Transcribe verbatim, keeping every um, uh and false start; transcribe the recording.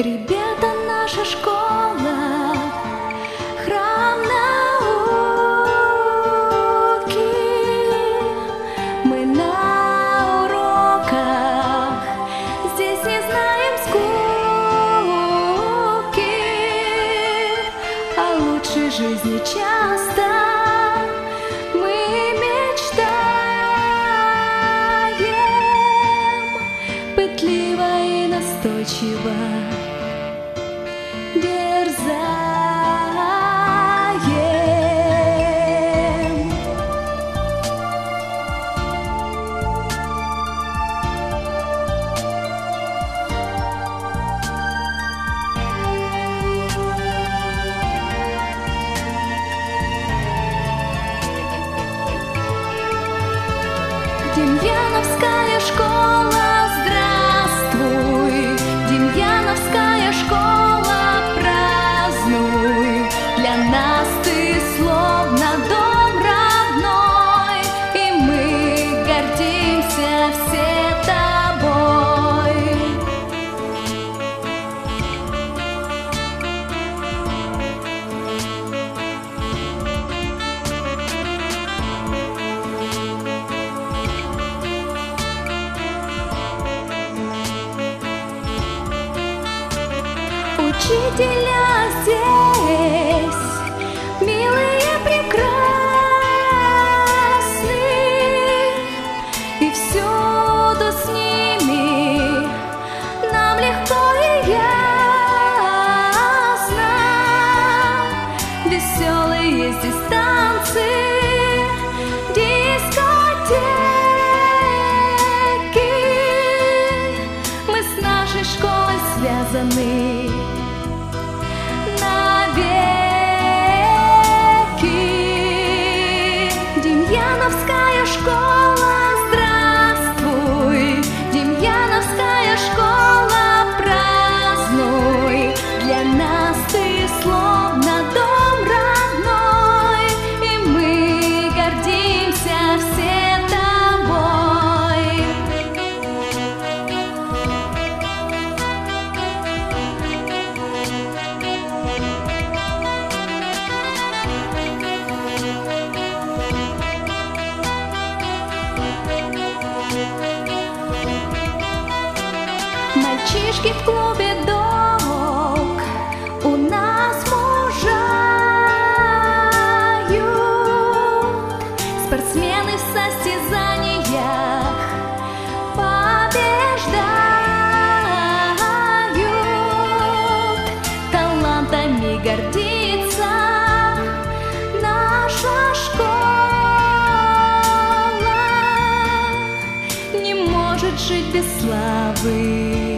Ребята, наша школа, храм науки. Мы на уроках здесь не знаем скуки. О лучшей жизни часто мы мечтаем, пытливо и настойчиво дерзаем. Демьяновская школа, здравствуй! Демьяновская школа, празднуй! Для нас ты словно дом родной, и мы гордимся все тобой. Учителя здесь милые, прекрасны, и всюду с ними нам легко и ясно. Веселые здесь танцы, дискотеки. Мы с нашей школой связаны навеки. Демьяновская школа, здравствуй! Демьяновская школа, празднуй! Для нас ты словно дом родной, и мы гордимся все тобой. Мальчишки в клубе «Док» у нас мужают, спортсмены в состязаниях побеждают. Талантами гордится наша школа, не может жить без славы.